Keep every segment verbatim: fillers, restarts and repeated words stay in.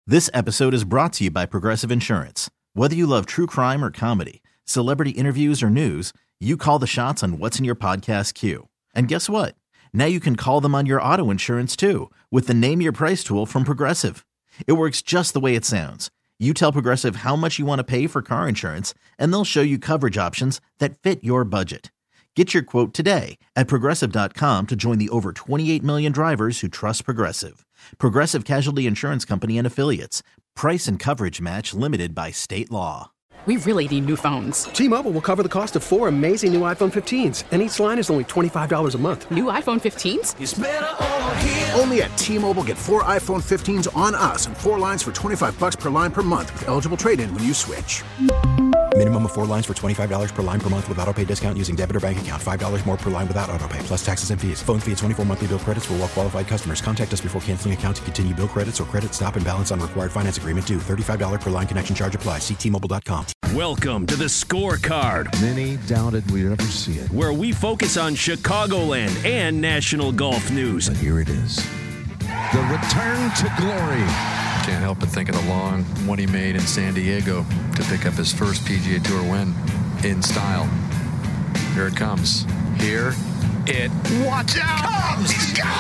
This episode is brought to you by Progressive Insurance. Whether you love true crime or comedy, celebrity interviews or news, you call the shots on what's in your podcast queue. And guess what? Now you can call them on your auto insurance too with the Name Your Price tool from Progressive. It works just the way it sounds. You tell Progressive how much you want to pay for car insurance, and they'll show you coverage options that fit your budget. Get your quote today at Progressive dot com to join the over twenty-eight million drivers who trust Progressive. Progressive Casualty Insurance Company and Affiliates. Price and coverage match limited by state law. We really need new phones. T-Mobile will cover the cost of four amazing new iPhone fifteens, and each line is only twenty-five dollars a month. New iPhone fifteens? It's better over here. Only at T-Mobile, get four iPhone fifteens on us and four lines for twenty-five bucks per line per month with eligible trade-in when you switch. Minimum of four lines for twenty-five dollars per line per month with autopay discount using debit or bank account. five dollars more per line without autopay, plus taxes and fees. Phone fee at twenty-four monthly bill credits for well-qualified customers. Contact us before canceling account to continue bill credits or credit stop and balance on required finance agreement due. thirty-five dollars per line connection charge applies. See T Mobile dot com. Welcome to the Scorecard. Many doubted we'd ever see it. Where we focus on Chicagoland and national golf news. But here it is. The return to glory. Can't help but think of the long one he made in San Diego to pick up his first P G A Tour win in style. Here it comes. Here it watch out comes.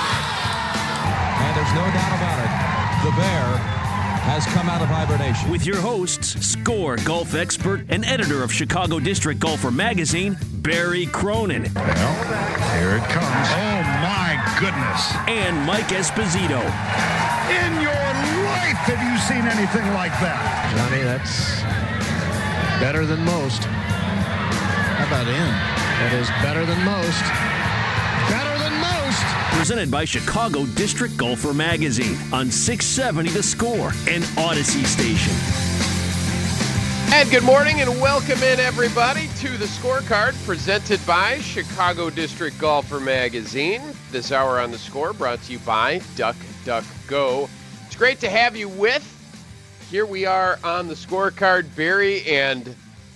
And there's no doubt about it. The Bear has come out of hibernation. With your hosts, Score golf expert and editor of Chicago District Golfer magazine, Barry Cronin. Well, here it comes. Oh, my goodness. And Mike Esposito. In your life, have you seen anything like that? Johnny, that's better than most. How about in? That is better than most. Better than most. Presented by Chicago District Golfer magazine on six seventy The Score and Odyssey Station. And good morning and welcome in, everybody, to the Scorecard presented by Chicago District Golfer magazine. This hour on the Score brought to you by DuckDuckGo. It's great to have you with. Here we are on the Scorecard, Barry, and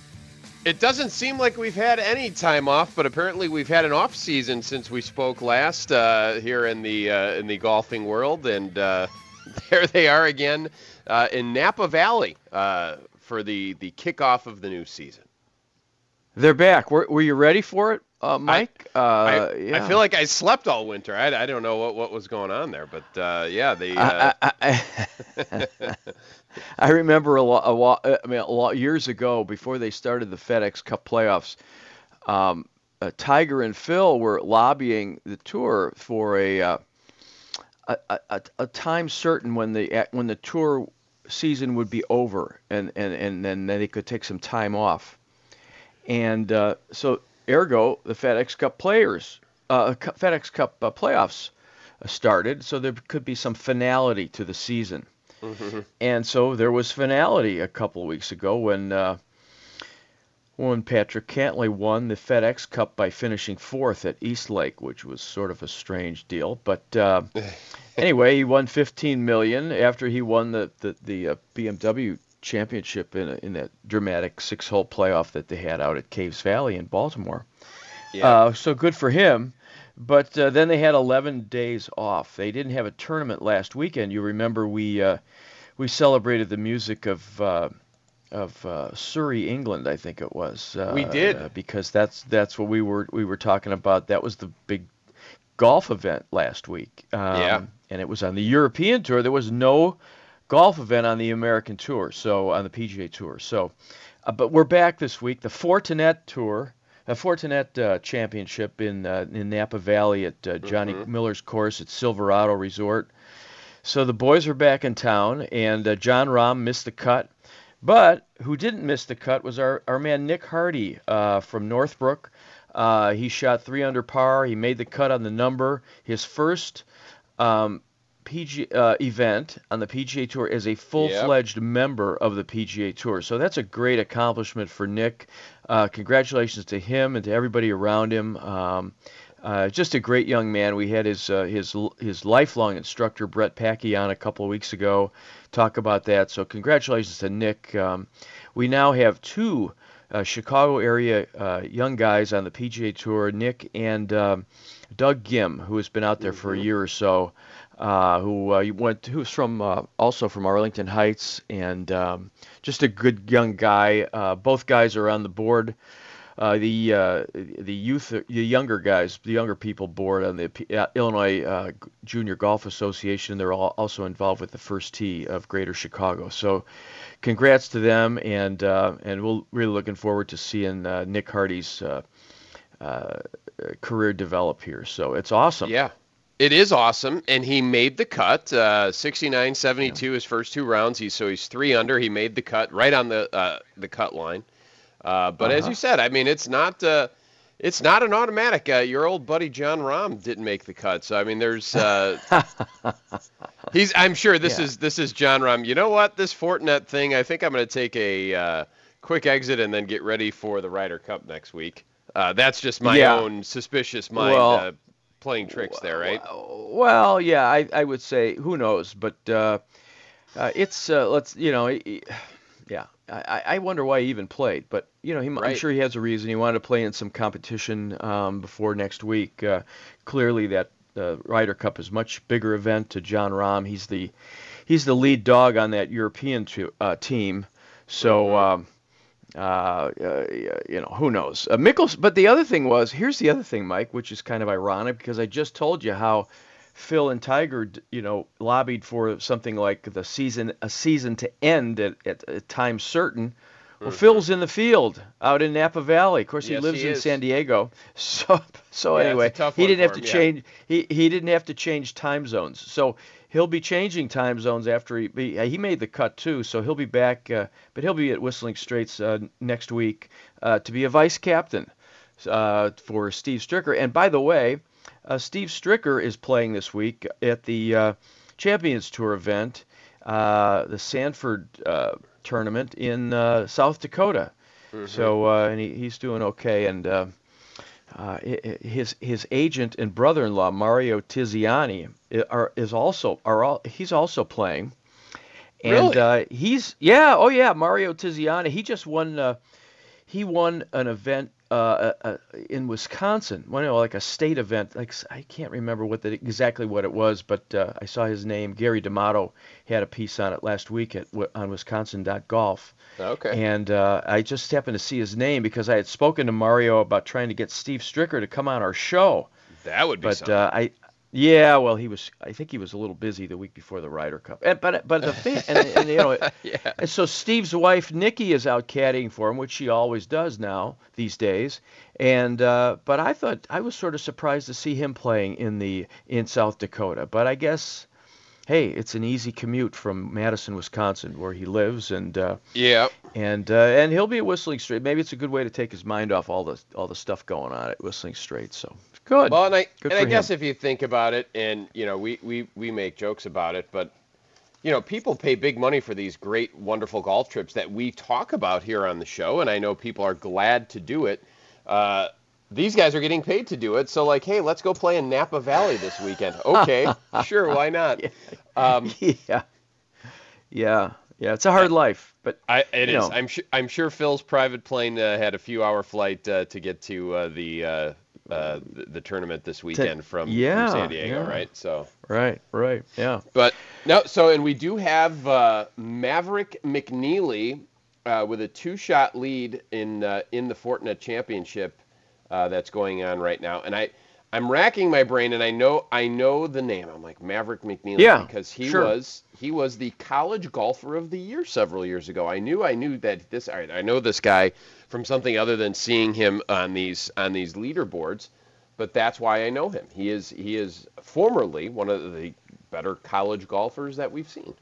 it doesn't seem like we've had any time off, but apparently we've had an off season since we spoke last uh, here in the uh, in the golfing world, and uh, there they are again uh, in Napa Valley uh, for the, the kickoff of the new season. They're back. Were, were you ready for it, uh, Mike? I, uh, I, yeah. I feel like I slept all winter. I, I don't know what, what was going on there, but uh, yeah, the. Uh... I, I, I, I remember a lot, a lot. I mean, a lot years ago, before they started the FedEx Cup playoffs, um, uh, Tiger and Phil were lobbying the tour for a uh, a, a, a time certain when the when the tour season would be over, and and and then they could take some time off. And uh, so, ergo, the FedEx Cup players, uh, FedEx Cup uh, playoffs started, so there could be some finality to the season. Mm-hmm. And so there was finality a couple of weeks ago when uh, when Patrick Cantlay won the FedEx Cup by finishing fourth at East Lake, which was sort of a strange deal. But uh, anyway, he won fifteen million dollars after he won the the, the uh, B M W championship in a, in that dramatic six-hole playoff that they had out at Caves Valley in Baltimore. Yeah. Uh, so good for him. But uh, then they had eleven days off. They didn't have a tournament last weekend. You remember we uh, we celebrated the music of uh, of uh, Surrey, England, I think it was. Uh, we did uh, because that's that's what we were we were talking about. That was the big golf event last week. Um, yeah, and it was on the European Tour. There was no golf event on the American Tour, so on the P G A Tour. So, uh, but we're back this week. The Fortinet Tour. A Fortinet uh, Championship in uh, in Napa Valley at uh, Johnny mm-hmm. Miller's course at Silverado Resort. So the boys are back in town, and uh, John Rahm missed the cut. But who didn't miss the cut was our, our man Nick Hardy uh, from Northbrook. Uh, he shot three under par. He made the cut on the number. His first um, P G uh, event on the P G A Tour as a full-fledged yep. member of the P G A Tour. So that's a great accomplishment for Nick. Uh, congratulations to him and to everybody around him. Um, uh, just a great young man. We had his uh, his his lifelong instructor Brett Packey on a couple of weeks ago, talk about that. So congratulations to Nick. Um, we now have two uh, Chicago area uh, young guys on the P G A Tour, Nick and um, Doug Gim, who has been out there mm-hmm. for a year or so. uh, who uh, went, who's from uh, also from Arlington Heights, and um, just a good young guy. Uh, both guys are on the board. Uh, the uh, the youth, the younger guys, the younger people board on the P- uh, Illinois uh, Junior Golf Association. They're all also involved with the First Tee of Greater Chicago. So, congrats to them, and uh, and we're really looking forward to seeing uh, Nick Hardy's uh, uh, career develop here. So it's awesome. Yeah, it is awesome, and he made the cut. Uh, sixty-nine seventy-two yeah. his first two rounds. He's so he's three under. He made the cut right on the uh, the cut line. Uh, but uh-huh. as you said, I mean, it's not uh, it's not an automatic. Uh, your old buddy John Rahm didn't make the cut, so I mean, there's uh, he's. I'm sure this yeah. is this is John Rahm. You know what? This Fortinet thing. I think I'm going to take a uh, quick exit and then get ready for the Ryder Cup next week. Uh, that's just my yeah. own suspicious mind well, uh, playing tricks there, right? Well, yeah, I, I would say who knows, but uh, uh, it's uh, let's you know, yeah. I, I wonder why he even played, but you know, he, right. I'm sure he has a reason. He wanted to play in some competition um, before next week. Uh, clearly, that uh, Ryder Cup is a much bigger event to John Rahm. He's the he's the lead dog on that European to, uh, team. So, mm-hmm. um, uh, uh, you know, who knows? Uh, Mickels. But the other thing was, here's the other thing, Mike, which is kind of ironic because I just told you how Phil and Tiger, you know, lobbied for something like the season, a season to end at, at a time certain. Well, mm-hmm. Phil's in the field out in Napa Valley. Of course, he yes, lives he in is. San Diego. So, so yeah, anyway, he didn't have to him, change. Yeah. He he didn't have to change time zones. So he'll be changing time zones after he he made the cut too. So he'll be back, uh, but he'll be at Whistling Straits uh, next week uh, to be a vice captain uh, for Steve Stricker. And by the way. Uh, Steve Stricker is playing this week at the uh, Champions Tour event, uh, the Sanford uh, tournament in uh, South Dakota. Mm-hmm. So uh, and he, he's doing okay. And uh, uh, his his agent and brother-in-law Mario Tiziani are is also are all he's also playing. And really? uh, he's yeah oh yeah Mario Tiziani he just won uh, he won an event. Uh, uh, in Wisconsin, one well, like a state event, like I can't remember what the, exactly what it was, but uh, I saw his name. Gary D'Amato had a piece on it last week at on Wisconsin dot golf. Okay. And uh, I just happened to see his name because I had spoken to Mario about trying to get Steve Stricker to come on our show. That would be but, something. Uh, I. Yeah, well, he was. I think he was a little busy the week before the Ryder Cup. And, but but the thing, and, and you know, yeah. and so Steve's wife Nikki is out caddying for him, which she always does now these days. And uh, but I thought I was sort of surprised to see him playing in the in South Dakota. But I guess, hey, it's an easy commute from Madison, Wisconsin, where he lives, and uh, yeah, and uh, and he'll be at Whistling Straits. Maybe it's a good way to take his mind off all the all the stuff going on at Whistling Straits. So. Good. Well, and I Good and I him. guess if you think about it, and you know, we, we, we make jokes about it, but you know, people pay big money for these great, wonderful golf trips that we talk about here on the show, and I know people are glad to do it. Uh, these guys are getting paid to do it, so like, hey, let's go play in Napa Valley this weekend. Okay, sure, why not? Yeah. Um, yeah, yeah, yeah. It's a hard life, but I, it is. Know. I'm sure. I'm sure Phil's private plane uh, had a few-hour flight uh, to get to uh, the. Uh, Uh, the, the tournament this weekend from, yeah, from San Diego, yeah. right? So right, right, yeah. But no, so and we do have uh, Maverick McNeely uh, with a two-shot lead in uh, in the Fortinet Championship uh, that's going on right now, and I I'm racking my brain, and I know I know the name. I'm like Maverick McNeely yeah, because he sure. was he was the College Golfer of the Year several years ago. I knew I knew that this I, I know this guy from something other than seeing him on these on these leaderboards, but that's why I know him. He is he is formerly one of the better college golfers that we've seen.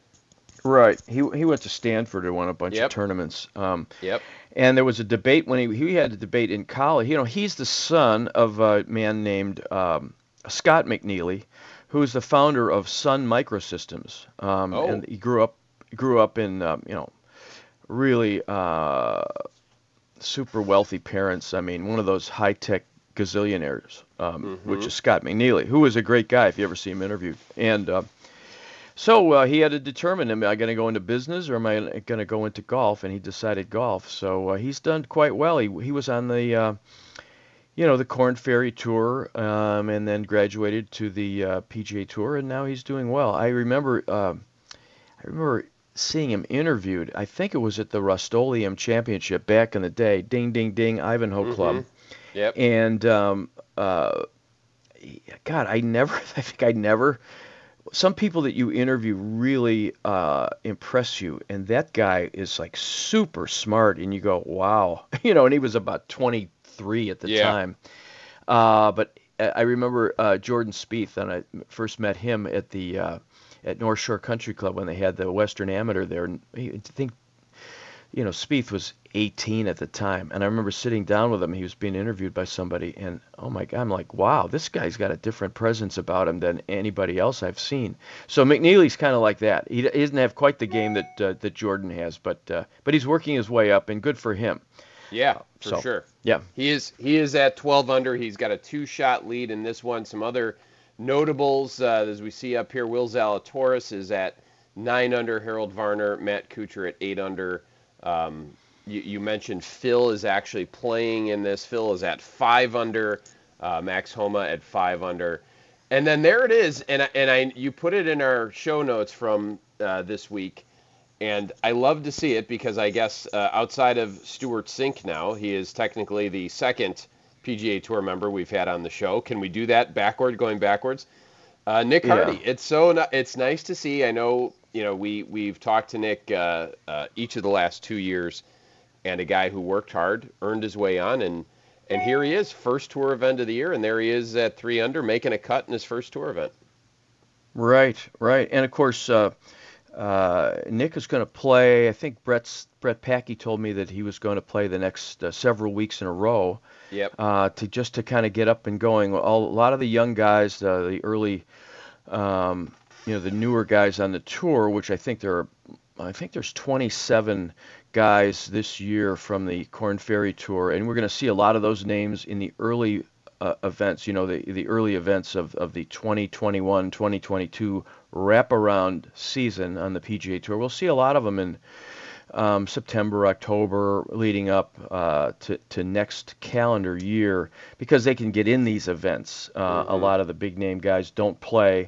Right. He he went to Stanford and won a bunch yep. of tournaments. Um, yep. And there was a debate when he he had a debate in college. You know, he's the son of a man named um, Scott McNeely, who is the founder of Sun Microsystems. Um, oh. And he grew up grew up in um, you know really uh, super wealthy parents. I mean, one of those high tech gazillionaires, um, mm-hmm. which is Scott McNeely, who is a great guy if you ever see him interviewed. And uh, so uh, he had to determine, am I going to go into business or am I going to go into golf? And he decided golf. So uh, he's done quite well. He he was on the uh, you know, the Korn Ferry Tour, um, and then graduated to the uh, P G A Tour, and now he's doing well. I remember, uh, I remember seeing him interviewed. I think it was at the Rust-Oleum Championship back in the day. Ding, ding, ding, Ivanhoe mm-hmm. Club. Yep. And um, uh, God, I never. I think I never. Some people that you interview really uh, impress you, and that guy is like super smart, and you go, wow, you know. And he was about twenty-three at the yeah. time. Uh, but I remember uh, Jordan Spieth, and I first met him at the uh, at North Shore Country Club when they had the Western Amateur there. And I think, you know, Spieth was eighteen at the time, and I remember sitting down with him. He was being interviewed by somebody, and oh my God, I'm like, wow, this guy's got a different presence about him than anybody else I've seen. So McNeely's kind of like that. He, he doesn't have quite the game that uh, that Jordan has, but uh, but he's working his way up, and good for him. Yeah, for so, sure. Yeah, he is. He is at twelve under. He's got a two-shot lead in this one. Some other notables, uh, as we see up here, Will Zalatoris is at nine under. Harold Varner, Matt Kuchar at eight under. Um, you, you mentioned Phil is actually playing in this. Phil is at five under. Uh, Max Homa at five under. And then there it is. And and I you put it in our show notes from uh, this week. And I love to see it because I guess uh, outside of Stuart Sink now, he is technically the second P G A Tour member we've had on the show. Can we do that backward, going backwards? Uh, Nick Hardy. Yeah. It's so no, it's nice to see. I know, you know, we we've talked to Nick uh, uh, each of the last two years, and a guy who worked hard, earned his way on, and and here he is, first tour event of the year, and there he is at three under, making a cut in his first tour event. Right, right, and of course. Uh, Uh, Nick is going to play. I think Brett's, Brett Packey told me that he was going to play the next uh, several weeks in a row. Yep. Uh, to just to kind of get up and going. All, a lot of the young guys, uh, the early, um, you know, the newer guys on the tour, which I think there are, I think there's twenty-seven guys this year from the Korn Ferry Tour, and we're going to see a lot of those names in the early uh, events. You know, the the early events of of the twenty twenty-one, twenty twenty-two wraparound season on the P G A Tour. We'll see a lot of them in um, September, October, leading up uh, to, to next calendar year, because they can get in these events. Uh, mm-hmm. A lot of the big name guys don't play,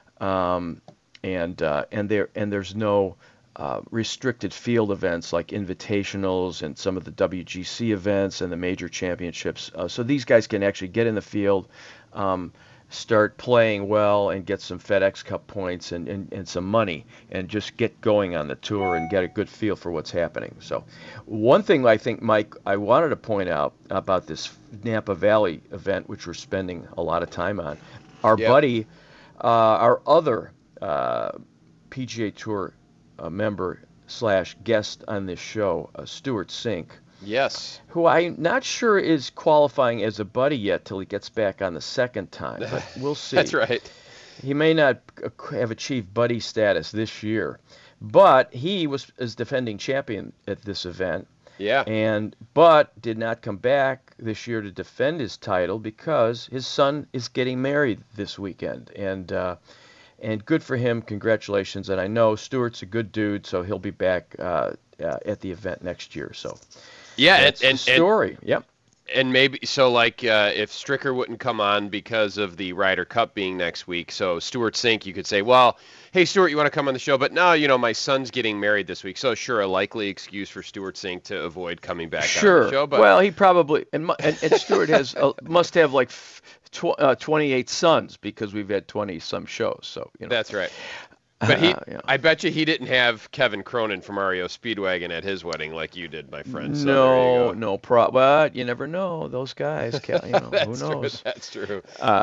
um, and uh, and there and there's no uh, restricted field events like invitationals and some of the W G C events and the major championships. Uh, so these guys can actually get in the field. Um, start playing well and get some FedEx Cup points and, and, and some money and just get going on the tour and get a good feel for what's happening. So one thing I think, Mike, I wanted to point out about this Napa Valley event, which we're spending a lot of time on, our yep. buddy, uh, our other uh, P G A Tour uh, member slash guest on this show, uh, Stuart Sink, yes, who I'm not sure is qualifying as a buddy yet till he gets back on the second time, but we'll see. That's right. He may not have achieved buddy status this year, but he was is defending champion at this event. Yeah. And but did not come back this year to defend his title because his son is getting married this weekend, and uh, and good for him. Congratulations. And I know Stuart's a good dude, so he'll be back uh, uh, at the event next year. So. Yeah, That's and, and the story. And, yep. And maybe so, like uh, if Stricker wouldn't come on because of the Ryder Cup being next week, so Stuart Sink, you could say, well, hey Stuart, you want to come on the show? But no, you know, my son's getting married this week, so sure, a likely excuse for Stuart Sink to avoid coming back sure. on the show. But well, he probably and and, and Stuart has uh, must have like tw- uh, twenty-eight sons because we've had twenty some shows. So you know. That's right. But he, uh, yeah. I bet you he didn't have Kevin Cronin from R E O Speedwagon at his wedding like you did, my friend. So no, no problem. But you never know. Those guys, you know, who knows? True, that's true.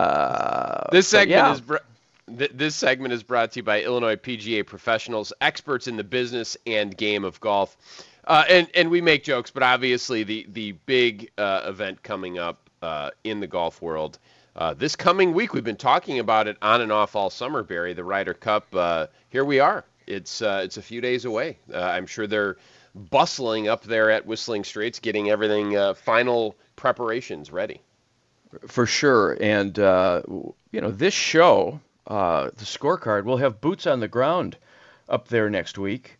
Uh, this segment yeah. is br- th- this segment is brought to you by Illinois P G A professionals, experts in the business and game of golf. Uh, and and we make jokes, but obviously the the big uh, event coming up uh, in the golf world. Uh, this coming week, we've been talking about it on and off all summer, Barry, the Ryder Cup. Uh, here we are. It's uh, it's a few days away. Uh, I'm sure they're bustling up there at Whistling Straits, getting everything, uh, final preparations ready. For sure. And, uh, you know, this show, uh, the scorecard, will have boots on the ground up there next week.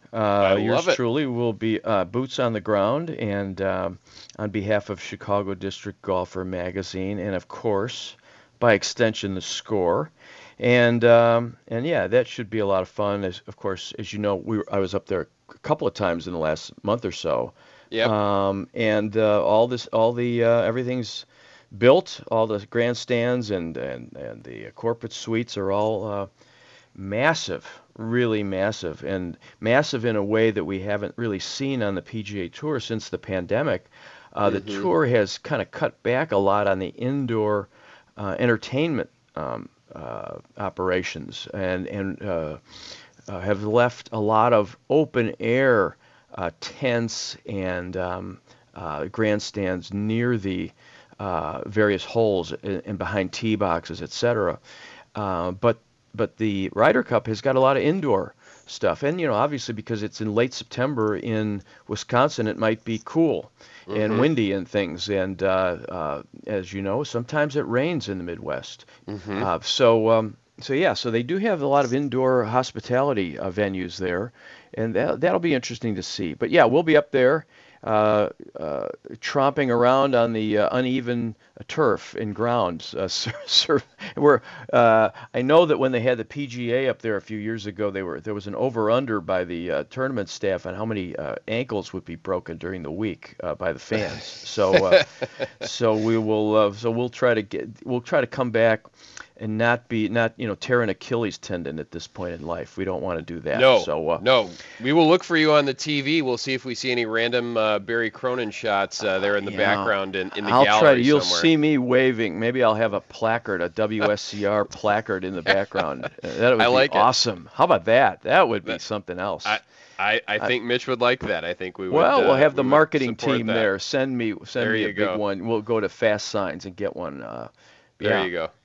Uh, I yours love it. truly will be uh, boots on the ground, and um, on behalf of Chicago District Golfer Magazine, and of course, by extension, the Score. And um, and yeah, that should be a lot of fun. As of course, as you know, we were, I was up there a couple of times in the last month or so. Yep. Um, and uh, all this, all the uh, everything's built. All the grandstands and and and the corporate suites are all uh, massive, really massive, and massive in a way that we haven't really seen on the P G A Tour since the pandemic. Uh, Mm-hmm. The tour has kind of cut back a lot on the indoor uh, entertainment um, uh, operations, and and uh, uh, have left a lot of open air uh, tents and um, uh, grandstands near the uh, various holes and, and behind tee boxes, et cetera. Uh, but but the Ryder Cup has got a lot of indoor stuff, and you know, obviously because it's in late September in Wisconsin, it might be cool and Mhm. windy and things, and uh, uh, as you know, sometimes it rains in the Midwest. Mhm. Uh, so um, so yeah, so they do have a lot of indoor hospitality uh, venues there, and that, that'll be interesting to see. But yeah, we'll be up there uh, uh, tromping around on the uh, uneven turf and grounds. Uh, sur- sur- where uh, I know that when they had the P G A up there a few years ago, they were there was an over/under by the uh, tournament staff on how many uh, ankles would be broken during the week uh, by the fans. So uh, so we will uh, so we'll try to get we'll try to come back and not be not you know tear an Achilles tendon at this point in life. We don't want to do that. No, so, uh, no. We will look for you on the T V. We'll see if we see any random uh, Barry Cronin shots uh, there in the Yeah. background in, in the I'll gallery try to. You'll somewhere. see me waving. Maybe I'll have a placard, a W S C R placard in the background. Uh, That would I be like it. awesome. How about that? That would be That- something else. I, I, I think Mitch would like that. I think we would. well, we'll uh, have the we would marketing support team that. there. Send me, send There me you a big go. one. We'll go to Fast Signs and get one. Uh, There yeah. you go.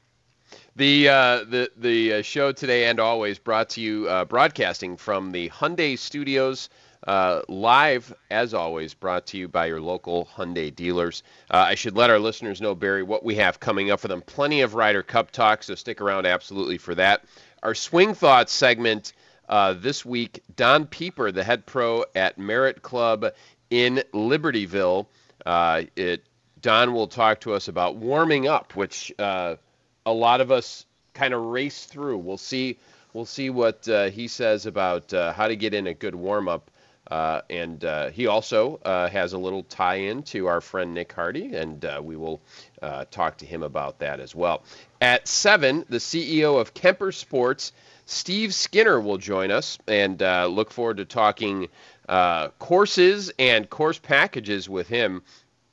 The uh, the the uh, show today and always brought to you uh, broadcasting from the Hyundai Studios, uh, live as always, brought to you by your local Hyundai dealers. Uh, I should let our listeners know, Barry, what we have coming up for them. Plenty of Ryder Cup talk, so stick around absolutely for that. Our Swing Thoughts segment uh, this week, Don Pieper, the head pro at Merit Club in Libertyville. Uh, it Don will talk to us about warming up, which uh, a lot of us kind of race through. We'll see. We'll see what uh, he says about uh, how to get in a good warm up. Uh, and uh, he also uh, has a little tie-in to our friend Nick Hardy, and uh, we will uh, talk to him about that as well. At seven, the C E O of Kemper Sports, Steve Skinner, will join us, and uh, look forward to talking uh, courses and course packages with him.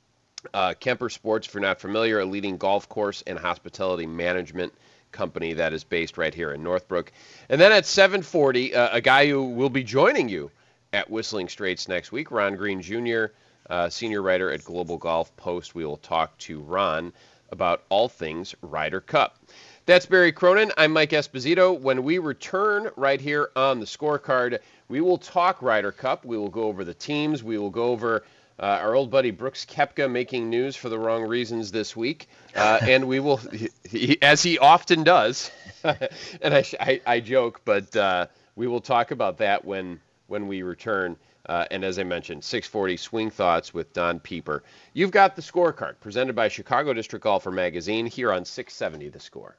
Uh, Kemper Sports, if you're not familiar, a leading golf course and hospitality management company that is based right here in Northbrook. And then at seven forty, uh, a guy who will be joining you at Whistling Straits next week, Ron Green Junior, uh, senior writer at Global Golf Post. We will talk to Ron about all things Ryder Cup. That's Barry Cronin. I'm Mike Esposito. When we return right here on the Scorecard, we will talk Ryder Cup. We will go over the teams. We will go over Uh, our old buddy Brooks Koepka making news for the wrong reasons this week. Uh, and we will, he, he, as he often does, and I, I, I joke, but uh, we will talk about that when when we return. Uh, and as I mentioned, six forty Swing Thoughts with Don Pieper. You've got the Scorecard, presented by Chicago District Golfer Magazine, here on six seventy The Score.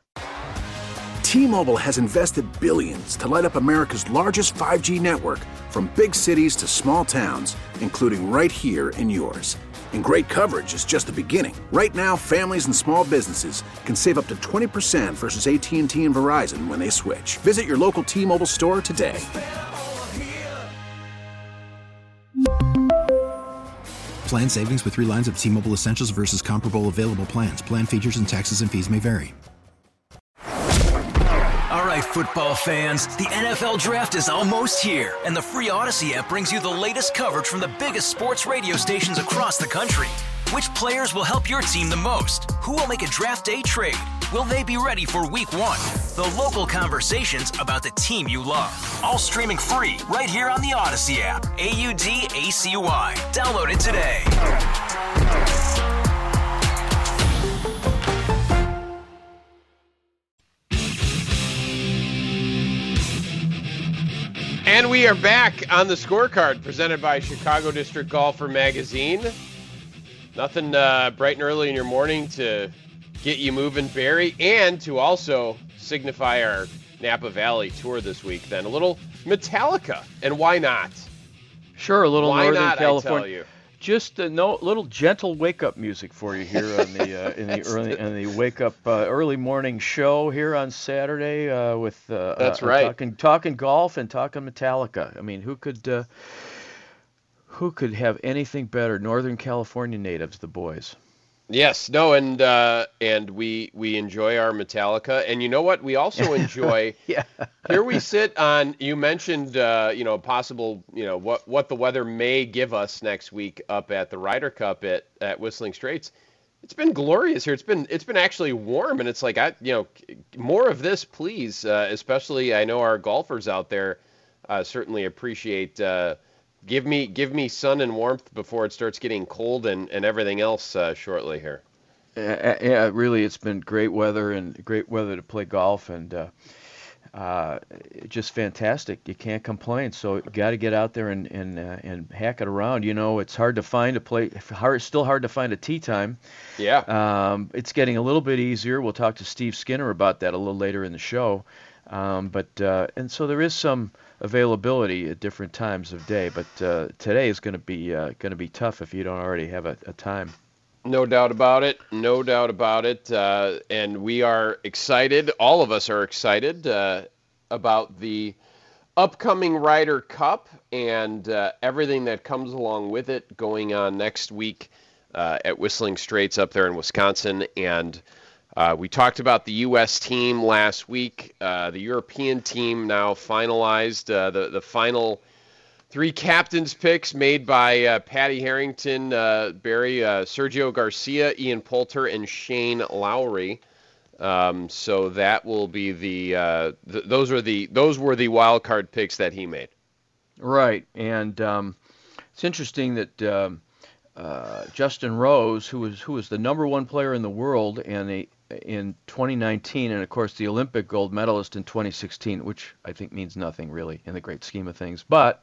T-Mobile has invested billions to light up America's largest five G network, from big cities to small towns, including right here in yours. And great coverage is just the beginning. Right now, families and small businesses can save up to twenty percent versus A T and T and Verizon when they switch. Visit your local T-Mobile store today. Plan savings with three lines of T-Mobile Essentials versus comparable available plans. Plan features and taxes and fees may vary. All right, football fans, the N F L Draft is almost here, and the free Odyssey app brings you the latest coverage from the biggest sports radio stations across the country. Which players will help your team the most? Who will make a draft day trade? Will they be ready for week one? The local conversations about the team you love. All streaming free right here on the Odyssey app. A U D A C Y. Download it today. And we are back on the scorecard presented by Chicago District Golfer Magazine. Nothing uh, bright and early in your morning to get you moving, Barry, and to also signify our Napa Valley tour this week. Then a little Metallica, and why not? Sure, a little why Northern not, California. I tell you. Just a no, little gentle wake-up music for you here on the uh, in the early in the wake-up uh, early morning show here on Saturday uh, with uh, that's uh, right talking talking golf and talking Metallica. I mean, who could uh, who could have anything better? Northern California natives, the boys. Yes, no, and uh, and we we enjoy our Metallica, and you know what? We also enjoy. yeah. Here we sit on. You mentioned, uh, you know, possible, you know, what what the weather may give us next week up at the Ryder Cup at, at Whistling Straits. It's been glorious here. It's been it's been actually warm, and it's like I, you know, more of this, please. Uh, especially, I know our golfers out there uh, certainly appreciate. Uh, Give me give me sun and warmth before it starts getting cold and, and everything else uh, shortly here. Uh, yeah, really, it's been great weather and great weather to play golf, and uh, uh, just fantastic. You can't complain. So you got to get out there and and uh, and hack it around. You know, it's hard to find a play. Hard, still hard to find a tee time. Yeah. Um, it's getting a little bit easier. We'll talk to Steve Skinner about that a little later in the show. Um, but uh, and so there is some availability at different times of day, but uh, today is going to be uh, going to be tough if you don't already have a, a time. No doubt about it. No doubt about it. Uh, and we are excited. All of us are excited uh, about the upcoming Ryder Cup and uh, everything that comes along with it going on next week uh, at Whistling Straits up there in Wisconsin. And Uh, we talked about the U S team last week. Uh, the European team now finalized. Uh, the, the final three captains' picks made by uh, Patty Harrington, uh, Barry, uh, Sergio Garcia, Ian Poulter, and Shane Lowry. Um, so that will be the uh, th- those are the those were the wild card picks that he made. Right, and um, it's interesting that um, uh, Justin Rose, who was who was the number one player in the world, and a in twenty nineteen, and of course the Olympic gold medalist in twenty sixteen, which I think means nothing really in the great scheme of things, but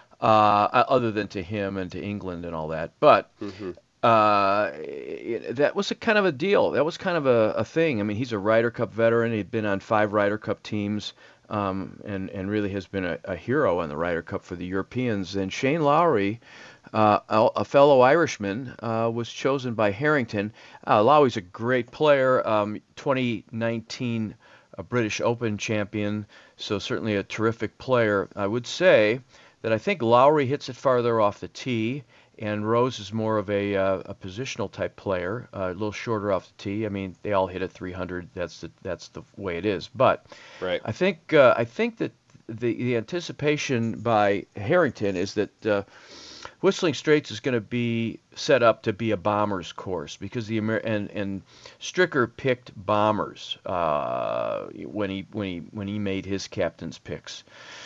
uh, other than to him and to England and all that. But mm-hmm. uh, it, that was a kind of a deal. That was kind of a, a thing. I mean, he's a Ryder Cup veteran. He'd been on five Ryder Cup teams, um, and and really has been a, a hero in the Ryder Cup for the Europeans. And Shane Lowry, Uh, a, a fellow Irishman, uh, was chosen by Harrington. Uh, Lowry's a great player, um, twenty nineteen a British Open champion, so certainly a terrific player. I would say that I think Lowry hits it farther off the tee, and Rose is more of a, uh, a positional type player, uh, a little shorter off the tee. I mean, they all hit at three hundred. That's the that's the way it is. But right. I think uh, I think that the the anticipation by Harrington is that Uh, Whistling Straits is going to be set up to be a bombers course because the Amer- and and Stricker picked bombers uh, when he when he when he made his captain's picks.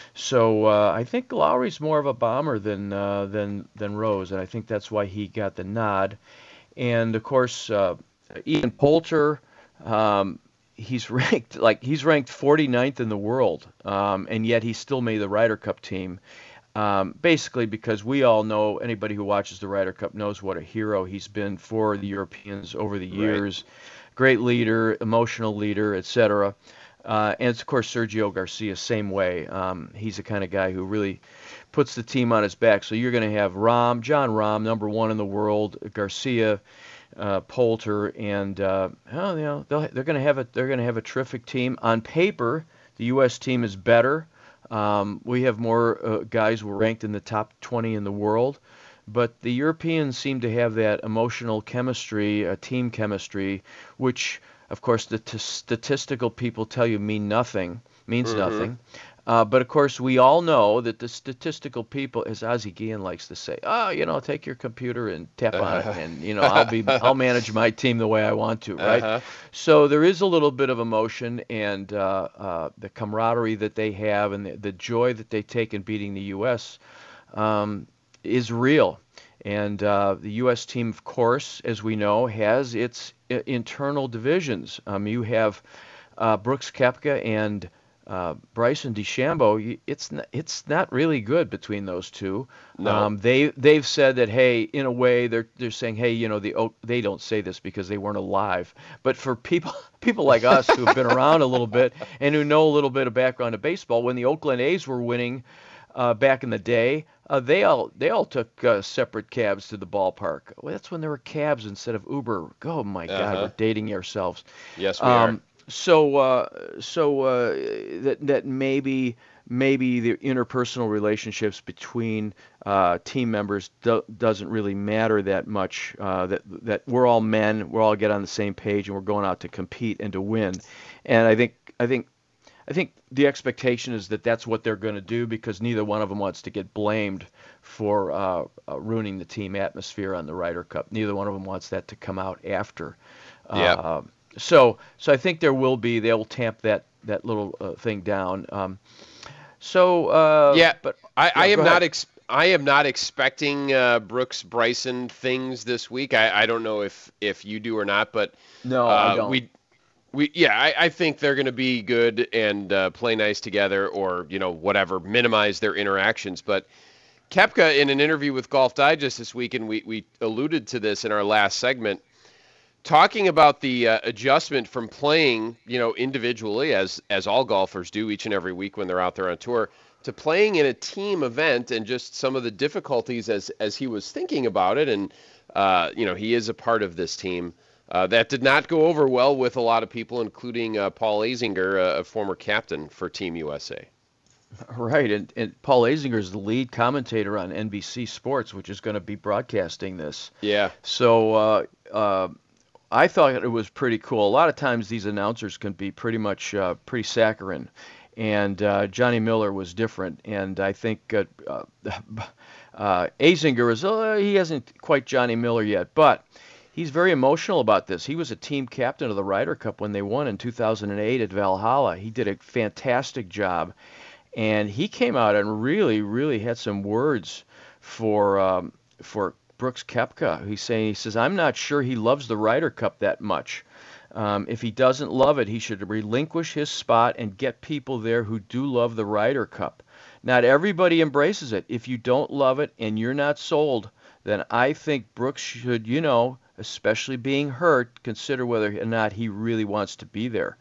So uh, I think Lowry's more of a bomber than uh, than than Rose, and I think that's why he got the nod. And of course, uh, Ian Poulter, um, he's ranked like he's ranked forty-ninth in the world, um, and yet he still made the Ryder Cup team. Um, basically because we all know, anybody who watches the Ryder Cup knows what a hero he's been for the Europeans over the years. Right. Great leader, emotional leader, et cetera. Uh, and of course, Sergio Garcia, same way. Um, he's the kind of guy who really puts the team on his back. So you're going to have Rahm, John Rahm, number one in the world, Garcia, uh, Poulter, and uh, oh, you know they'll, they're going to have a they're going to have a terrific team. On paper, the U S team is better. Um, we have more uh, guys who are ranked in the top twenty in the world, but the Europeans seem to have that emotional chemistry, uh, team chemistry, which, of course, the t- statistical people tell you mean nothing, means mm-hmm. nothing. Uh, but, of course, we all know that the statistical people, as Ozzie Guillen likes to say, oh, you know, take your computer and tap on it, and, you know, I'll be, I'll manage my team the way I want to, right? Uh-huh. So there is a little bit of emotion, and uh, uh, the camaraderie that they have and the, the joy that they take in beating the U S um, is real. And uh, the U S team, of course, as we know, has its uh, internal divisions. Um, you have uh, Brooks Koepka and uh, Bryson DeChambeau, it's not, it's not really good between those two. No. Um, they they've said that, hey, in a way they're they're saying, hey, you know, the Oak, they don't say this because they weren't alive, but for people people like us who have been around a little bit and who know a little bit of background of baseball, when the Oakland A's were winning uh, back in the day, uh, they all they all took uh, separate cabs to the ballpark. Well, that's when there were cabs instead of Uber. Oh my God, Uh-huh. we're dating ourselves. Yes, we um, are. So, uh, so uh, that that maybe maybe the interpersonal relationships between uh, team members do, doesn't really matter that much. Uh, that that we're all men, we're all get on the same page, and we're going out to compete and to win. And I think I think I think the expectation is that that's what they're going to do, because neither one of them wants to get blamed for uh, uh, ruining the team atmosphere on the Ryder Cup. Neither one of them wants that to come out after. Yeah. Uh, So, so I think there will be. They'll tamp that that little uh, thing down. Um, so, uh, yeah, but I, yeah, I am go not. ahead. Ex- I am not expecting uh, Brooks Bryson things this week. I, I don't know if, if you do or not, but No, uh, I don't. We, we, yeah, I, I think they're going to be good and uh, play nice together, or you know whatever, minimize their interactions. But Koepka, in an interview with Golf Digest this week, and we we alluded to this in our last segment, talking about the uh, adjustment from playing, you know, individually, as as all golfers do each and every week when they're out there on tour, to playing in a team event, and just some of the difficulties as as he was thinking about it. And uh, you know, he is a part of this team. Uh, that did not go over well with a lot of people, including uh, Paul Azinger, a, a former captain for Team U S A. Right, and, and Paul Azinger is the lead commentator on N B C Sports, which is going to be broadcasting this. Yeah. So. Uh, uh, I thought it was pretty cool. A lot of times these announcers can be pretty much uh, pretty saccharine, and uh, Johnny Miller was different. And I think uh, uh, uh, Azinger is uh, he hasn't quite Johnny Miller yet, but he's very emotional about this. He was a team captain of the Ryder Cup when they won in two thousand eight at Valhalla. He did a fantastic job, and he came out and really, really had some words for um, for. Brooks Koepka. He's saying, he says, I'm not sure he loves the Ryder Cup that much. Um, if he doesn't love it, he should relinquish his spot and get people there who do love the Ryder Cup. Not everybody embraces it. If you don't love it and you're not sold, then I think Brooks should, you know, especially being hurt, consider whether or not he really wants to be there.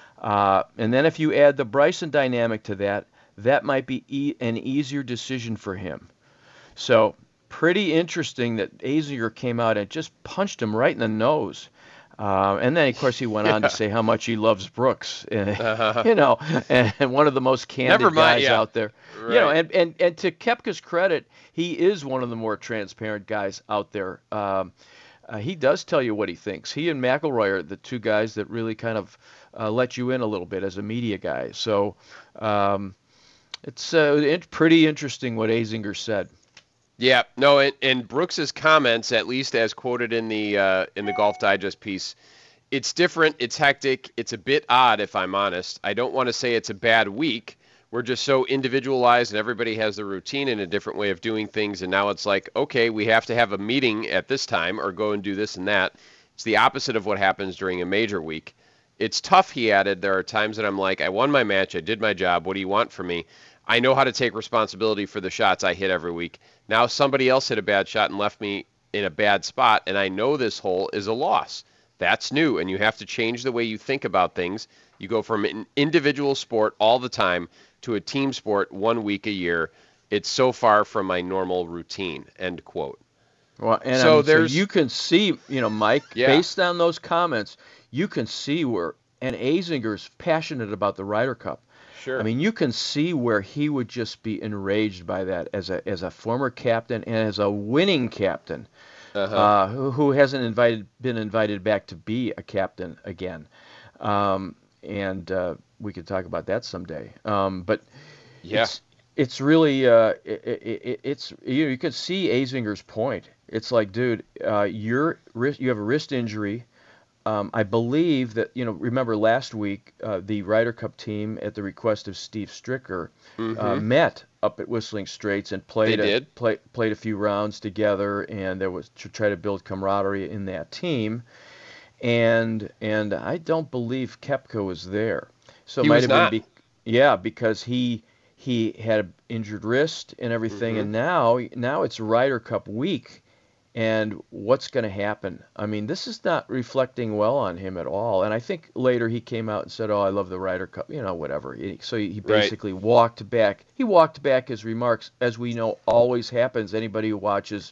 Uh, and then if you add the Bryson dynamic to that, that might be e- an easier decision for him. So, pretty interesting that Azinger came out and just punched him right in the nose. Uh, and then, of course, he went yeah. on to say how much he loves Brooks. Uh-huh. You know, and, and one of the most candid Never mind, guys yeah. out there. Right. You know, and, and, and to Koepka's credit, he is one of the more transparent guys out there. Um, uh, he does tell you what he thinks. He and McIlroy are the two guys that really kind of uh, let you in a little bit as a media guy. So um, it's uh, it, pretty interesting what Azinger said. Yeah, no, and, and Brooks's comments, at least as quoted in the uh, in the Golf Digest piece, it's different, it's hectic, it's a bit odd, if I'm honest. I don't want to say it's a bad week. We're just so individualized, and everybody has their routine and a different way of doing things, and now it's like, okay, we have to have a meeting at this time or go and do this and that. It's the opposite of what happens during a major week. It's tough, he added. There are times that I'm like, I won my match, I did my job, what do you want from me? I know how to take responsibility for the shots I hit every week. Now somebody else hit a bad shot and left me in a bad spot, and I know this hole is a loss. That's new, and you have to change the way you think about things. You go from an individual sport all the time to a team sport one week a year. It's so far from my normal routine, end quote. Well, and so, I mean, there's, so you can see, you know, Mike, yeah. based on those comments, you can see where, and Azinger's passionate about the Ryder Cup. Sure. I mean, you can see where he would just be enraged by that as a as a former captain and as a winning captain, uh-huh. uh, who, who hasn't invited been invited back to be a captain again. Um, and uh, we could talk about that someday. Um, but yeah. it's it's really uh, it, it, it's you know, you can see Azinger's point. It's like, dude, uh, you're you have a wrist injury. Um, I believe that, you know, remember last week, uh, the Ryder Cup team, at the request of Steve Stricker, mm-hmm. uh, met up at Whistling Straits and played they a, did. play, played a few rounds together, and there was to try to build camaraderie in that team. And and I don't believe Koepka was there, so He it might was have not. been. Be, Yeah, because he he had an injured wrist and everything, mm-hmm. and now now it's Ryder Cup week. And what's going to happen? I mean, this is not reflecting well on him at all. And I think later he came out and said, "Oh, I love the Ryder Cup," you know, whatever. So he basically right. walked back. He walked back his remarks, as we know always happens. Anybody who watches,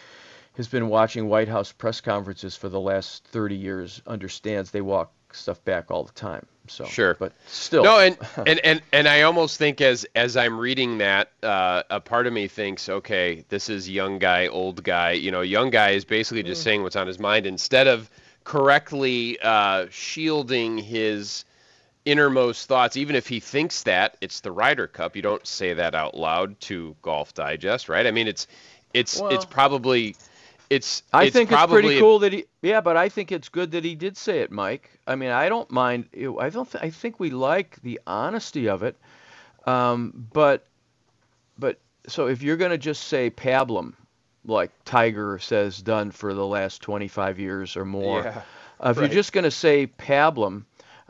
has been watching White House press conferences for the last thirty years, understands they walk stuff back all the time. So sure, but still, no, and and and and I almost think as as I'm reading that, uh, a part of me thinks, okay, this is young guy, old guy. You know, young guy is basically just mm. saying what's on his mind instead of correctly uh, shielding his innermost thoughts. Even if he thinks that it's the Ryder Cup, you don't say that out loud to Golf Digest, right? I mean, it's it's well, it's probably. It's. I it's think probably it's pretty cool that he. Yeah, but I think it's good that he did say it, Mike. I mean, I don't mind. I don't. Th- I think we like the honesty of it. Um, but, but so if you're going to just say pablum, like Tiger says done for the last twenty-five years or more, yeah, uh, if right. you're just going to say pablum,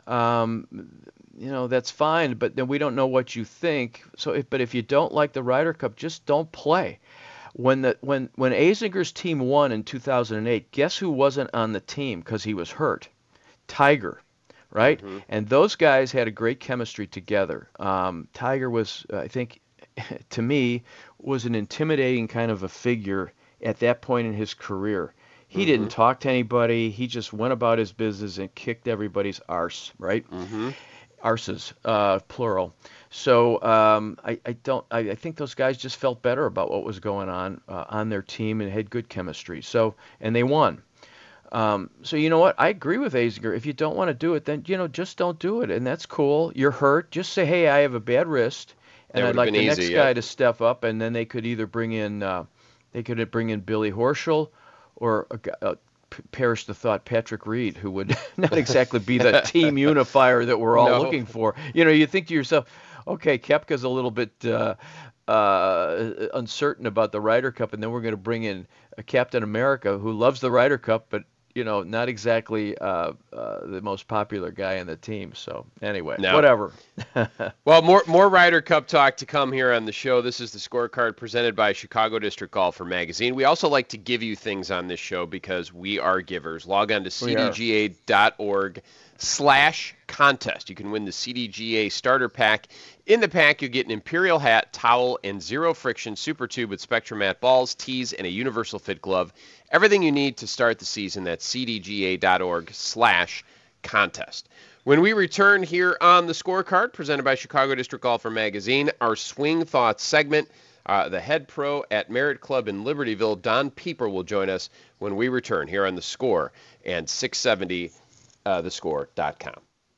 um, you know, that's fine. But then we don't know what you think. So, if, but if you don't like the Ryder Cup, just don't play. When the when when Azinger's team won in two thousand eight, guess who wasn't on the team because he was hurt? Tiger, right? Mm-hmm. And those guys had a great chemistry together. Um, Tiger was, I think, to me, was an intimidating kind of a figure at that point in his career. He mm-hmm. didn't talk to anybody. He just went about his business and kicked everybody's arse, right? Mm-hmm. Arses, uh, plural. So um, I, I don't. I, I think those guys just felt better about what was going on uh, on their team and had good chemistry. So and they won. Um, so you know what? I agree with Azinger. If you don't want to do it, then you know just don't do it, and that's cool. You're hurt. Just say, hey, I have a bad wrist, and I'd like the easy, next yeah. guy to step up, and then they could either bring in uh, they could bring in Billy Horschel or a, a perish the thought Patrick Reed, who would not exactly be the team unifier that we're all no. looking for. You know, you think to yourself, okay, Koepka's a little bit uh, uh, uncertain about the Ryder Cup, and then we're going to bring in a Captain America who loves the Ryder Cup, but you know, not exactly uh, uh, the most popular guy in the team. So anyway, no. whatever. Well, more more Ryder Cup talk to come here on the show. This is the Scorecard presented by Chicago District Golfer Magazine. We also like to give you things on this show because we are givers. Log on to c d g a dot org slash contest. You can win the C D G A starter pack. In the pack, you get an Imperial hat, towel, and zero friction super tube with Spectromat balls, tees, and a universal fit glove. Everything you need to start the season. That's c d g a dot org slash contest. When we return here on the Scorecard, presented by Chicago District Golfer Magazine, our Swing Thoughts segment, uh, the head pro at Merritt Club in Libertyville, Don Pieper, will join us when we return here on the Score and six seventy uh, the score dot com.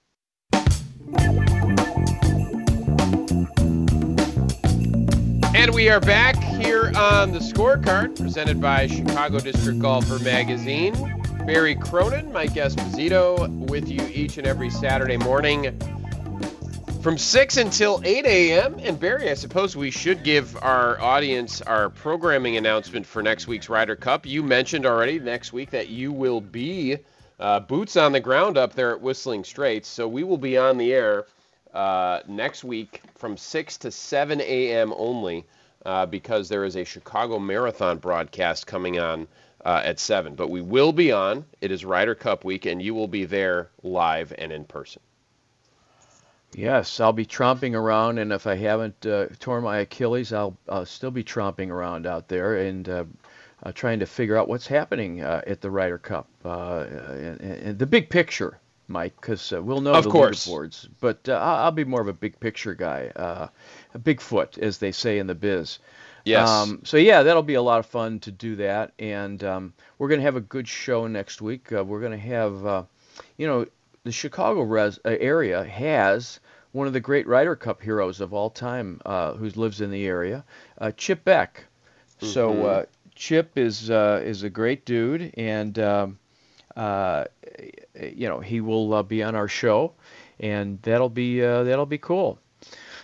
And we are back here on the Scorecard, presented by Chicago District Golfer Magazine. Barry Cronin, Mike Esposito, with you each and every Saturday morning from six until eight a.m. And Barry, I suppose we should give our audience our programming announcement for next week's Ryder Cup. You mentioned already next week that you will be uh, boots on the ground up there at Whistling Straits, so we will be on the air Uh, next week from six to seven a.m. only uh, because there is a Chicago Marathon broadcast coming on uh, at seven. But we will be on. It is Ryder Cup week, and you will be there live and in person. Yes, I'll be tromping around, and if I haven't uh, torn my Achilles, I'll, I'll still be tromping around out there and uh, uh, trying to figure out what's happening uh, at the Ryder Cup uh, and, and the big picture. Mike, because uh, we'll know of the course. leaderboards, but uh, I'll be more of a big picture guy, uh, a Bigfoot, as they say in the biz. Yes. Um, so yeah, that'll be a lot of fun to do that, and um, we're going to have a good show next week. Uh, we're going to have, uh, you know, the Chicago res- uh, area has one of the great Ryder Cup heroes of all time, uh, who lives in the area, uh, Chip Beck. Mm-hmm. So uh, Chip is uh, is a great dude, and um, uh, you know, he will uh, be on our show, and that'll be uh, that'll be cool.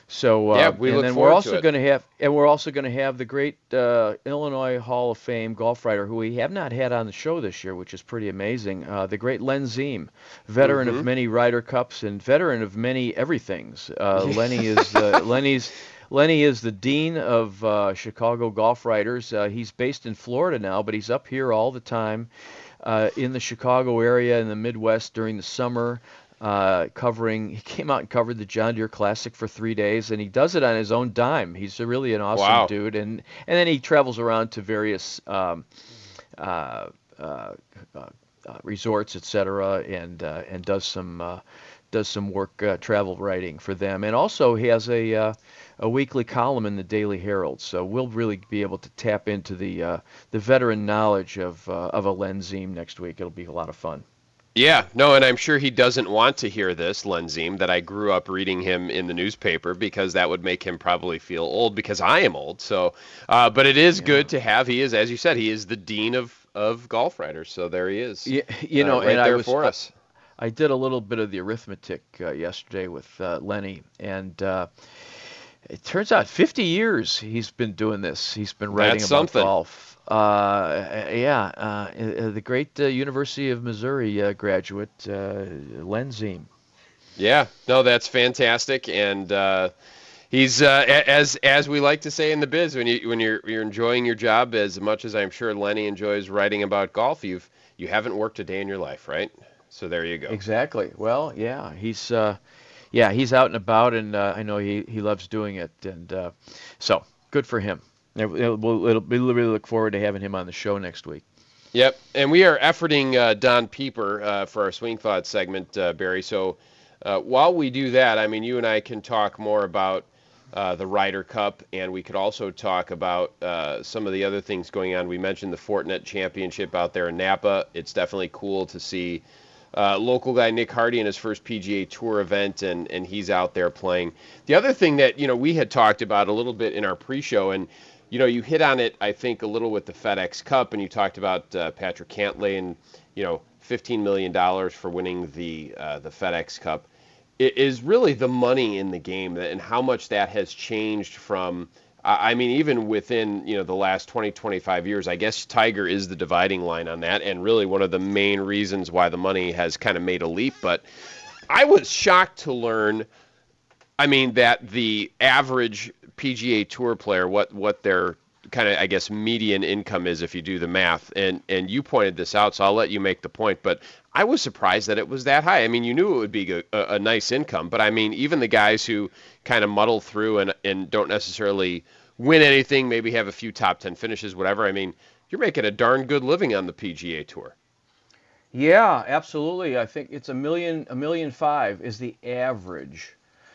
So uh, yeah, we and look then forward we're also to going to have, and we're also going to have the great uh, Illinois Hall of Fame golf writer who we have not had on the show this year, which is pretty amazing. Uh, the great Len Ziem, veteran mm-hmm. of many Ryder Cups and veteran of many everythings. Uh, Lenny is uh, Lenny's. Lenny is the dean of uh, Chicago golf writers. Uh, he's based in Florida now, but he's up here all the time uh, in the Chicago area in the Midwest during the summer. Uh, covering, he came out and covered the John Deere Classic for three days, and he does it on his own dime. He's a really an awesome wow. dude, and and then he travels around to various um, uh, uh, uh, resorts, et cetera, and uh, and does some uh, does some work uh, travel writing for them, and also he has a uh, a weekly column in the Daily Herald. So we'll really be able to tap into the uh, the veteran knowledge of uh, of a Len Ziem next week. It'll be a lot of fun. Yeah, no, and I'm sure he doesn't want to hear this, Len Ziem, that I grew up reading him in the newspaper, because that would make him probably feel old, because I am old. So, uh, but it is yeah. good to have. He is, as you said, he is the dean of, of golf writers. So there he is. Yeah, you know, uh, right and there I was, for us. I, I did a little bit of the arithmetic uh, yesterday with uh, Lenny, and uh, it turns out fifty years he's been doing this. He's been writing That's about something. golf. Uh, yeah, uh, the great uh, University of Missouri uh, graduate, uh, Len Ziem. Yeah, no, that's fantastic, and uh, he's uh, as as we like to say in the biz, when you when you're you're enjoying your job as much as I'm sure Lenny enjoys writing about golf, you've you haven't worked a day in your life, right? So there you go. Exactly. Well, yeah, he's uh, yeah he's out and about, and uh, I know he he loves doing it, and uh, so good for him. It'll, it'll, we really look forward to having him on the show next week. Yep, and we are efforting uh, Don Pieper uh, for our Swing Thoughts segment, uh, Barry. So uh, while we do that, I mean, you and I can talk more about uh, the Ryder Cup, and we could also talk about uh, some of the other things going on. We mentioned the Fortinet Championship out there in Napa. It's definitely cool to see uh, local guy Nick Hardy in his first P G A Tour event, and, and he's out there playing. The other thing that, you know, we had talked about a little bit in our pre-show, and you know, you hit on it, I think, a little with the FedEx Cup, and you talked about uh, Patrick Cantlay and, you know, fifteen million dollars for winning the uh, the FedEx Cup. It is really the money in the game and how much that has changed from, I mean, even within, you know, the last twenty, twenty-five years. I guess Tiger is the dividing line on that, and really one of the main reasons why the money has kind of made a leap. But I was shocked to learn, I mean, that the average P G A Tour player, what what their kind of, I guess, median income is if you do the math. And and you pointed this out, so I'll let you make the point. But I was surprised that it was that high. I mean, you knew it would be a, a, a nice income, but I mean, even the guys who kind of muddle through and, and don't necessarily win anything, maybe have a few top ten finishes, whatever. I mean, you're making a darn good living on the P G A Tour. Yeah, absolutely. I think it's a million, a million five is the average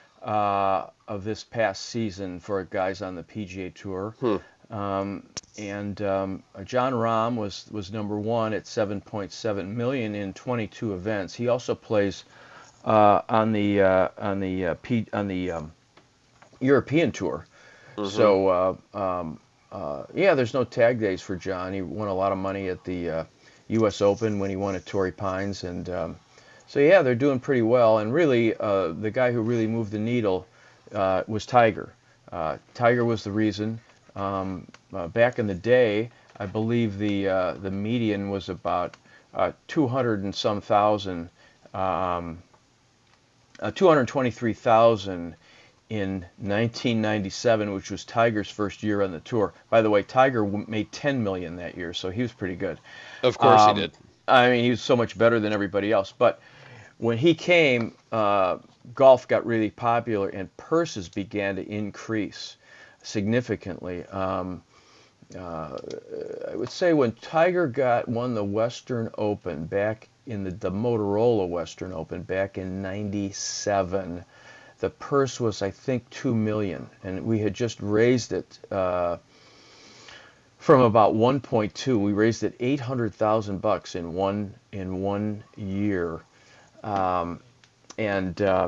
Uh, of this past season for guys on the P G A Tour. Hmm. Um, and um, John Rahm was, was number one at seven point seven million in twenty-two events. He also plays uh, on the uh, on the uh, P, on the um, European Tour. Mm-hmm. So uh, um, uh, yeah, there's no tag days for John. He won a lot of money at the uh, U S Open when he won at Torrey Pines, and um, so yeah, they're doing pretty well, and really, uh, the guy who really moved the needle uh, was Tiger. Uh, Tiger was the reason. Um, uh, back in the day, I believe the uh, the median was about uh, two hundred and some thousand, um, uh, two hundred twenty-three thousand in nineteen ninety-seven, which was Tiger's first year on the tour. By the way, Tiger w- made ten million that year, so he was pretty good. Of course, um, he did. I mean, he was so much better than everybody else, but when he came, uh, golf got really popular and purses began to increase significantly. Um, uh, I would say when Tiger got won the Western Open back in the, the Motorola Western Open back in ninety-seven, the purse was, I think, two million dollars, and we had just raised it uh, from about one point two. We raised it eight hundred thousand bucks in one in one year. Um, and uh,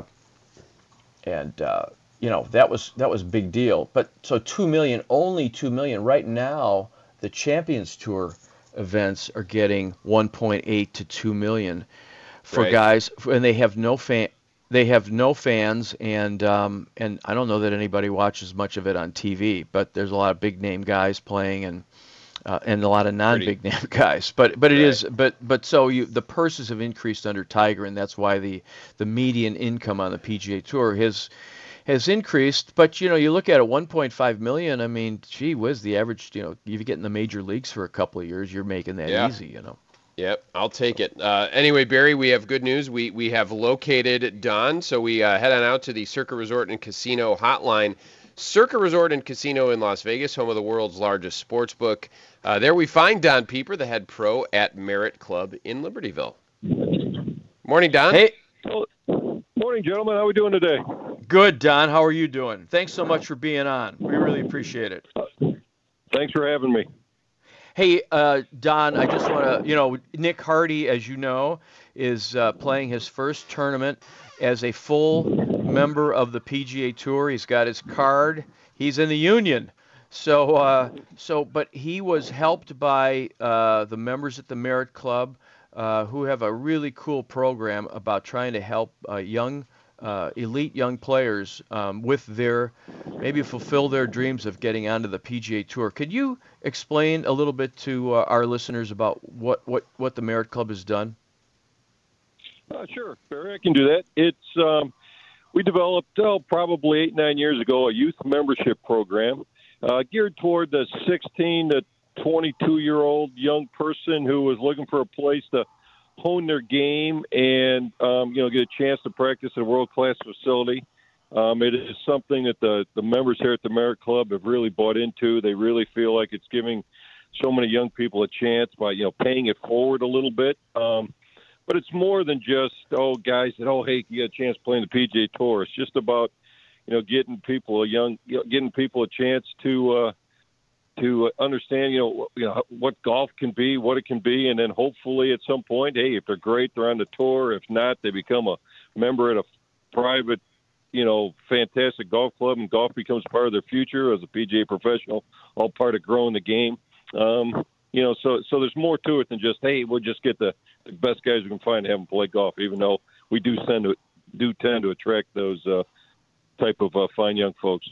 and uh, you know, that was that was a big deal. But so two million, only two million right now. The Champions Tour events are getting one point eight to two million for right. guys, and they have no fan. they have no fans, and um, and I don't know that anybody watches much of it on T V. But there's a lot of big name guys playing, and uh, and a lot of non-big name guys. But but it Right. is but but so you the purses have increased under Tiger, and that's why the the median income on the P G A Tour has has increased. But you know, you look at it, one point five million. I mean, gee whiz, the average, you know, you get in the major leagues for a couple of years, you're making that Yeah. easy, you know. Yep, I'll take it. Uh, anyway, Barry, we have good news. We we have located Don, so we uh, head on out to the Circa Resort and Casino hotline. Circa Resort and Casino in Las Vegas, home of the world's largest sports book. Uh, there we find Don Pieper, the head pro at Merit Club in Libertyville. Morning, Don. Hey. Morning, gentlemen. How are we doing today? Good, Don. How are you doing? Thanks so much for being on. We really appreciate it. Thanks for having me. Hey, uh, Don, I just want to, you know, Nick Hardy, as you know, is uh, playing his first tournament as a full member of the P G A Tour. He's got his card. He's in the union. So, uh, so, but he was helped by uh, the members at the Merit Club, uh, who have a really cool program about trying to help uh, young, uh, elite young players um, with their, maybe fulfill their dreams of getting onto the P G A Tour. Could you explain a little bit to uh, our listeners about what, what, what the Merit Club has done? Uh, sure, Barry, I can do that. It's um, we developed oh, probably eight, nine years ago a youth membership program uh, geared toward the sixteen to twenty-two-year-old young person who was looking for a place to hone their game and um, you know get a chance to practice at a world-class facility. Um, it is something that the, the members here at the Merit Club have really bought into. They really feel like it's giving so many young people a chance by you know paying it forward a little bit. Um, But it's more than just, oh, guys that, oh, hey, you got a chance playing the P G A Tour. It's just about, you know, getting people a young, you know, getting people a chance to uh, to understand, you know, you know, what golf can be, what it can be, and then hopefully at some point, hey, if they're great, they're on the tour. If not, they become a member at a private, you know, fantastic golf club, and golf becomes part of their future as a P G A professional, all part of growing the game. Um, you know, so so there's more to it than just, hey, we'll just get the, the best guys we can find to have them play golf, even though we do tend to do tend to attract those uh, type of uh, fine young folks.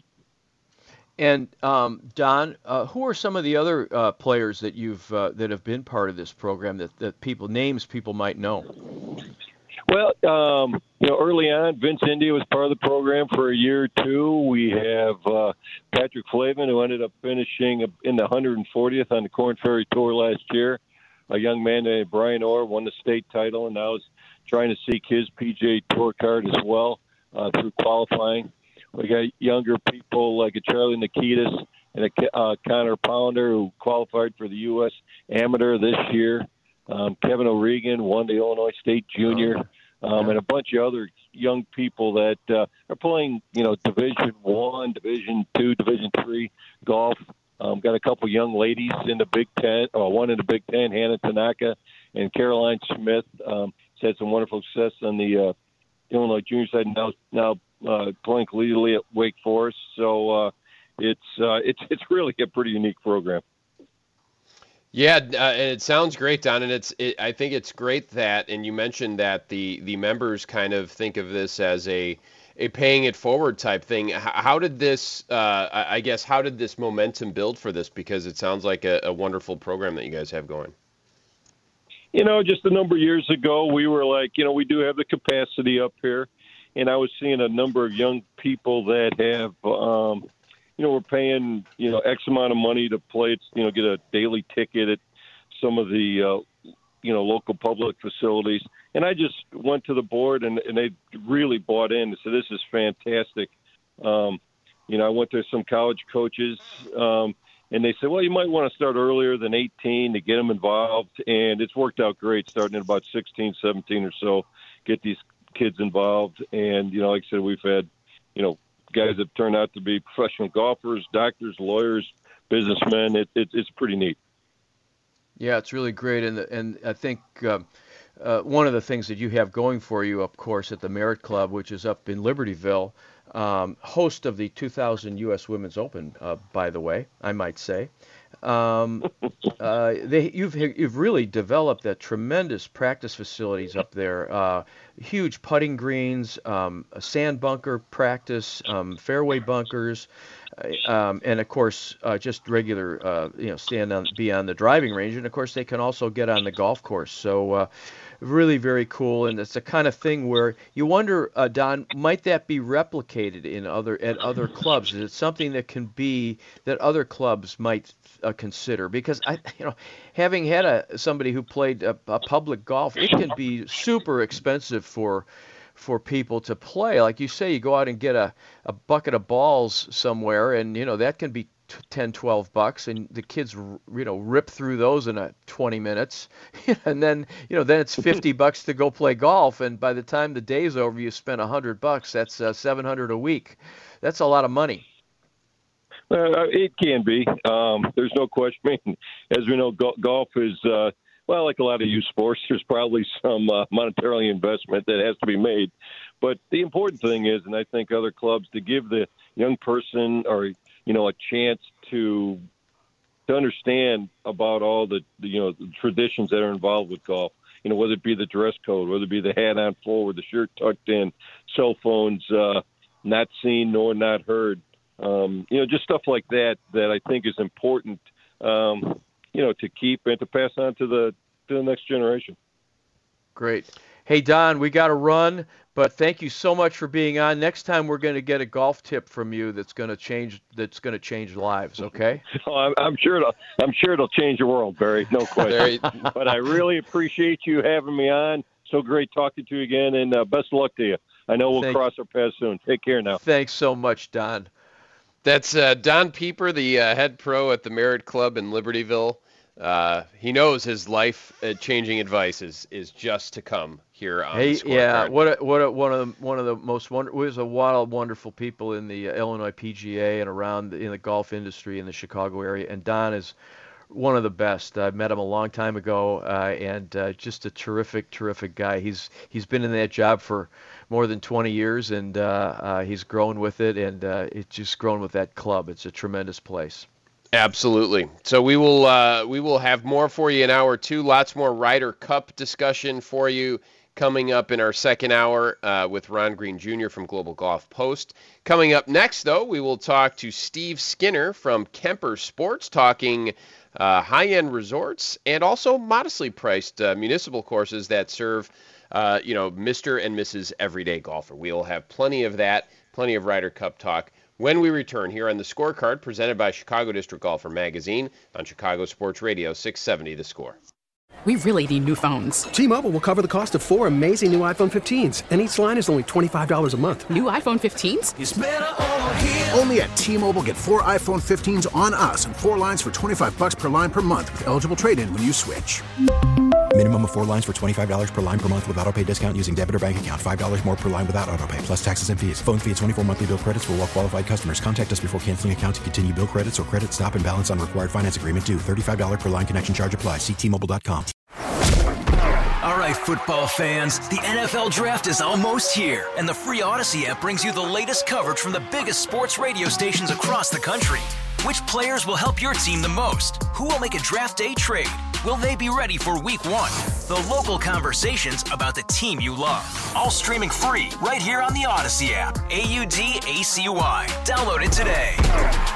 And um, Don, uh, who are some of the other uh, players that you've uh, that have been part of this program that, that people names people might know? Well, um, you know, early on, Vince India was part of the program for a year or two. We have uh, Patrick Flavin, who ended up finishing in the one hundred fortieth on the Korn Ferry Tour last year. A young man named Brian Orr won the state title and now is trying to seek his P G A Tour card as well uh, through qualifying. We got younger people like a Charlie Nikitas and a uh, Connor Pounder, who qualified for the U S Amateur this year. Um, Kevin O'Regan won the Illinois State Junior, um, and a bunch of other young people that uh, are playing, you know, Division One, Division Two, Division Three golf. Um, got a couple young ladies in the Big Ten, or one in the Big Ten, Hannah Tanaka and Caroline Smith. Um, has had some wonderful success on the uh, Illinois junior side, and now now uh, playing collegiately at Wake Forest. So uh, it's uh, it's it's really a pretty unique program. Yeah, uh, and it sounds great, Don, and it's. It, I think it's great that, and you mentioned that the the members kind of think of this as a a paying it forward type thing. How, how did this? Uh, I guess how did this momentum build for this? Because it sounds like a, a wonderful program that you guys have going. You know, just a number of years ago, we were like, you know, we do have the capacity up here, and I was seeing a number of young people that have. Um, You know, we're paying, you know, X amount of money to play, you know, get a daily ticket at some of the, uh, you know, local public facilities. And I just went to the board, and, and they really bought in. They said, this is fantastic. Um, you know, I went to some college coaches, um, and they said, well, you might want to start earlier than eighteen to get them involved. And it's worked out great, starting at about sixteen, seventeen or so, get these kids involved. And, you know, like I said, we've had, you know, guys that turn out to be professional golfers, doctors, lawyers, businessmen. It, it, it's pretty neat. Yeah, it's really great, and and I think uh, uh, one of the things that you have going for you, of course, at the Merit Club, which is up in Libertyville, um, host of the two thousand U S Women's Open, uh, by the way, I might say. Um, uh, they, you've you've really developed that tremendous practice facilities up there. Uh, huge putting greens, um, a sand bunker practice, um, fairway bunkers, uh, um, and of course uh, just regular, uh, you know, stand on be on the driving range, and of course they can also get on the golf course. So uh, really very cool, and it's the kind of thing where you wonder, uh, Don, might that be replicated in other at other clubs? Is it something that can be that other clubs might uh, consider? Because I, you know, having had a somebody who played a, a public golf, it can be super expensive for for people to play. Like you say, you go out and get a, a bucket of balls somewhere, and you know that can be ten, twelve bucks, and the kids, you know, rip through those in a twenty minutes, and then, you know, then it's fifty bucks to go play golf, and by the time the day's over, you spent a hundred bucks. That's uh, seven hundred a week. That's a lot of money. Uh, it can be. Um, there's no question. I mean, as we know, go- golf is, uh, well, like a lot of youth sports, there's probably some uh, monetary investment that has to be made. But the important thing is, and I think other clubs, to give the young person or, you know, a chance to to understand about all the, the, you know, the traditions that are involved with golf. You know, whether it be the dress code, whether it be the hat on forward, the shirt tucked in, cell phones uh, not seen nor not heard. Um, you know, just stuff like that that I think is important, um, you know, to keep and to pass on to the to the next generation. Great. Hey, Don, we got to run, but thank you so much for being on. Next time we're going to get a golf tip from you that's going to change that's going to change lives, okay? Oh, I'm, I'm sure it'll I'm sure it'll change the world, Barry. No question. But I really appreciate you having me on. So great talking to you again, and uh, best of luck to you. I know we'll Thank cross our paths soon. Take care now. Thanks so much, Don. That's uh, Don Pieper, the uh, head pro at the Merritt Club in Libertyville. Uh, he knows his life-changing advice is, is just to come here on hey, the Scorecard. Yeah, what a, what a, one of the one of the most wonderful. There's a lot of wonderful people in the uh, Illinois P G A and around the, in the golf industry in the Chicago area, and Don is one of the best. I met him a long time ago, uh, and uh, just a terrific, terrific guy. He's he's been in that job for more than twenty years, and uh, uh, he's grown with it, and uh, it's just grown with that club. It's a tremendous place. Absolutely. So we will uh, we will have more for you in hour two. Lots more Ryder Cup discussion for you coming up in our second hour uh, with Ron Green Junior from Global Golf Post. Coming up next, though, we will talk to Steve Skinner from Kemper Sports, talking uh, high-end resorts and also modestly priced uh, municipal courses that serve uh, you know, Mister and Missus Everyday Golfer. We'll have plenty of that, plenty of Ryder Cup talk when we return here on the Scorecard, presented by Chicago District Golfer Magazine on Chicago Sports Radio six seventy The Score. We really need new phones. T-Mobile will cover the cost of four amazing new iPhone fifteens, and each line is only twenty-five dollars a month. New iPhone fifteens? It's better over here. Only at T-Mobile, get four iPhone fifteens on us and four lines for twenty-five dollars per line per month with eligible trade-in when you switch. Minimum of four lines for twenty-five dollars per line per month with autopay discount using debit or bank account. five dollars more per line without autopay, plus taxes and fees. Phone fee at twenty-four monthly bill credits for well-qualified customers. Contact us before canceling account to continue bill credits or credit stop and balance on required finance agreement due. thirty-five dollars per line connection charge applies. See T Mobile dot com. All right, football fans, the N F L Draft is almost here, and the free Odyssey app brings you the latest coverage from the biggest sports radio stations across the country. Which players will help your team the most? Who will make a draft day trade? Will they be ready for week one? The local conversations about the team you love. All streaming free right here on the Odyssey app. A U D A C Y. Download it today.